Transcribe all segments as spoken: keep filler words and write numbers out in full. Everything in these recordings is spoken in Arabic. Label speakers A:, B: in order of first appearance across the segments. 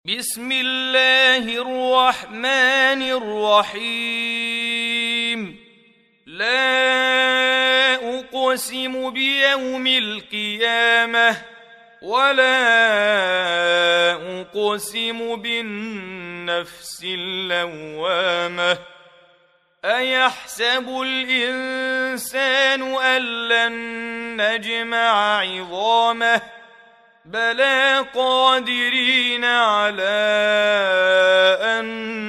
A: بسم الله الرحمن الرحيم. لا أقسم بيوم القيامة ولا أقسم بالنفس اللوامة. أيحسب الإنسان أن لن نجمع عظامه بلى قادرين على أن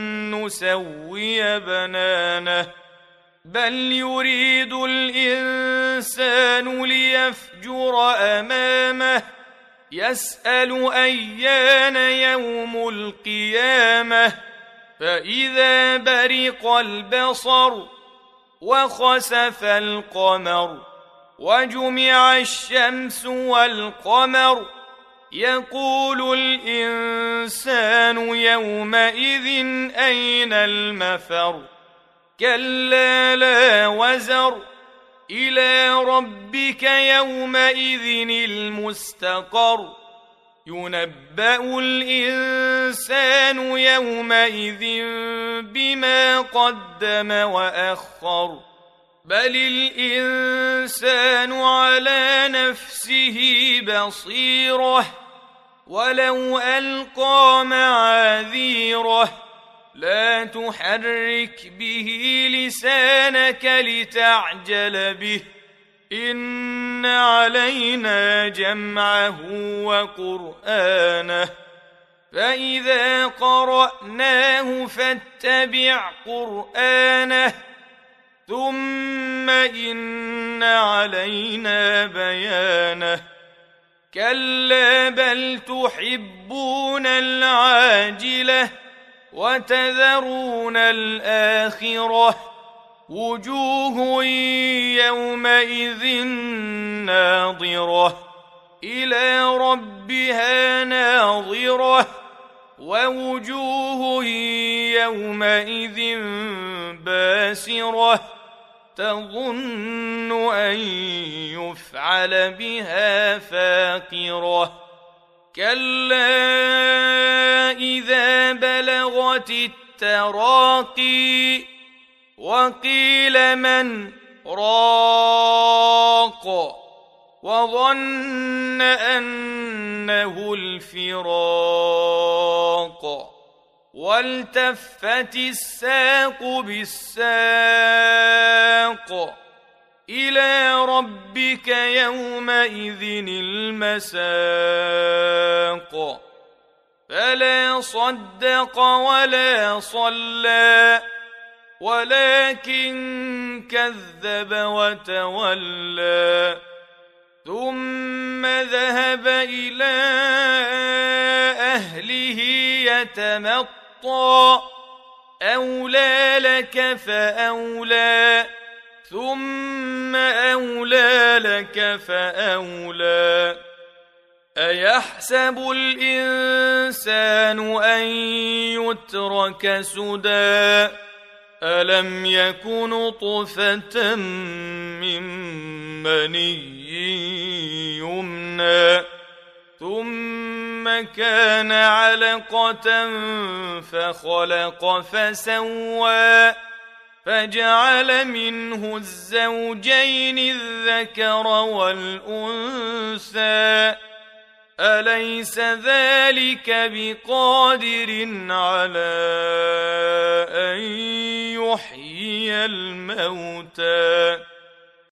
A: نسوي بنانه بل يريد الإنسان ليفجر أمامه يسأل أيان يوم القيامة فإذا برق البصر وخسف القمر وجمع الشمس والقمر يقول الإنسان يومئذ أين المفر كلا لا وزر إلى ربك يومئذ المستقر ينبأ الإنسان يومئذ بما قدم وأخر بل الإنسان على نفسه بصيرة ولو ألقى معاذيره لا تحرك به لسانك لتعجل به إن علينا جمعه وقرآنه فإذا قرأناه فاتبع قرآنه ثم إن علينا بيانه كلا بل تحبون العاجلة وتذرون الآخرة وجوه يومئذ ناظرة إلى ربها ناظرة ووجوه يومئذ باسرة تظن أن يفعل بها فاقرة كلا إذا بلغت التراقي وقيل من راق وظن أنه الفراق والتفت الساق بالساق إلى ربك يومئذ المساق فلا صدق ولا صلى ولكن كذب وتولى ثم ذهب إلى أهله يتمطى أولى لك فأولى ثم أولى لك فأولى أيحسب الإنسان أن يترك سدى ألم يكن نطفة من مني يمنى ثم كان علقة فخلق فسوى فجعل منه الزوجين الذكر والأنثى أليس ذلك بقادر على أن يحيي الموتى